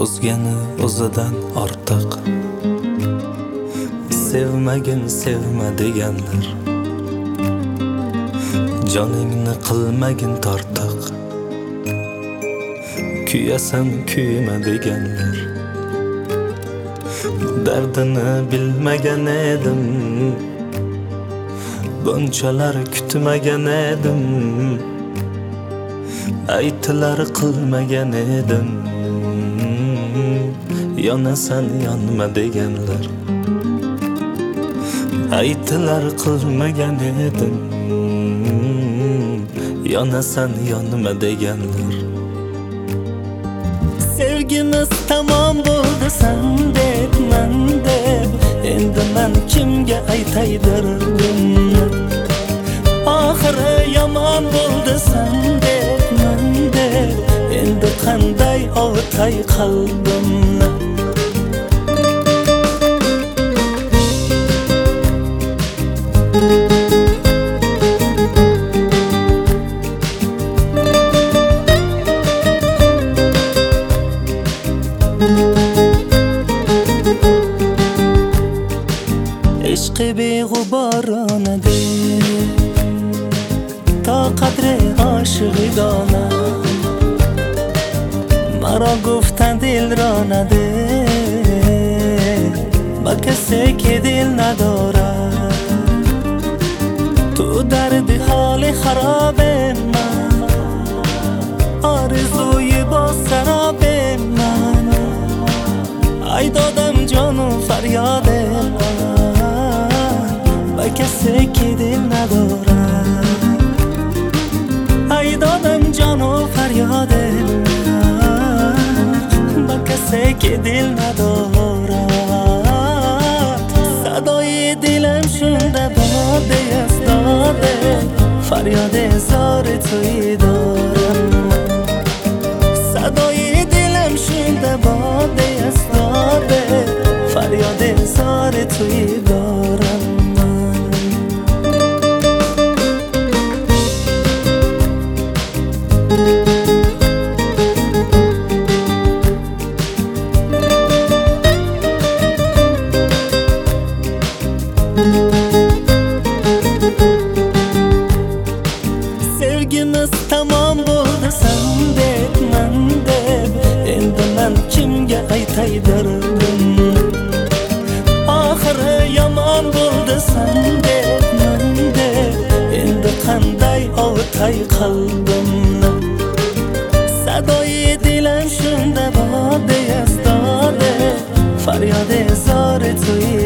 o'zgani o'zidan ortiq. Sevmagin sevma deganlar, joningni qilmagin tortiq. Kuyasan kuyma deganlar, dardini bilmagan edim, bunchalar kutmagan edim, aytlar qilmagan edim. Yonasan yonma deganlar, aytlar qilmagan edim, yonasan yonma deganlar. Sevgimiz tamom bo'ldi san deb, man deb, endi men kimga aytay derdim. Oxiri yomon bo'ldi san deb, man deb, endi qanday ovutay qalbimni. عشق بی‌غبارانه ده تا قدر عاشقیدانه، مرا گفتن دل را نده با کسی که دل نداره. تو درد حال خراب من، آرزوی با سراب من، ای دادم جان و فریاد من با کسی که دل نداره. ای دادم جان و فریاد من با کسی که دل نداره. صدای دلم شونده باده از داده، فریاد زار توی دارم. صدای دلم شونده باده از داده، فریاد زار توی دارم. Sevgimiz tamom bo'ldi san deb, man deb, endi men kimga aytay derdim. Oxiri yomon bo'ldi san deb, man deb, endi qanday ovutay qalbimni. Sadoy dilim shunda bode yastode, faryod zor to'y